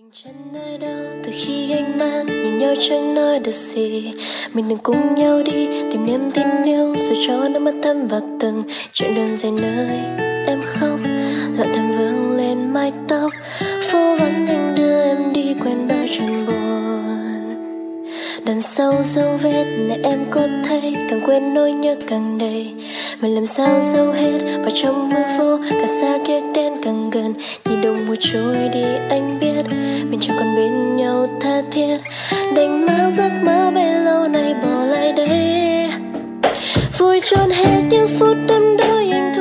Chẳng nơi đâu từ khi anh mang nhìn nhau chẳng nói được gì. Mình đừng cùng nhau đi tìm niềm tin yêu rồi cho nó mất thâm vào từng chuyện đơn giản nơi em khóc. Lặng thầm vương lên mái tóc, phố vắng anh đưa em đi quên bao chuyện buồn. Đằng sau dấu vết này em có thấy càng quên nỗi nhớ càng đầy. Mình làm sao dấu hết vào trong mưa vô, càng xa kia đến càng gần. Nhìn đồng hồ trôi đi anh biết mình chẳng còn bên nhau tha thiết. Đành mang giấc mơ bấy lâu nay bỏ lại đây, vui trọn hết những phút đắm đuối anh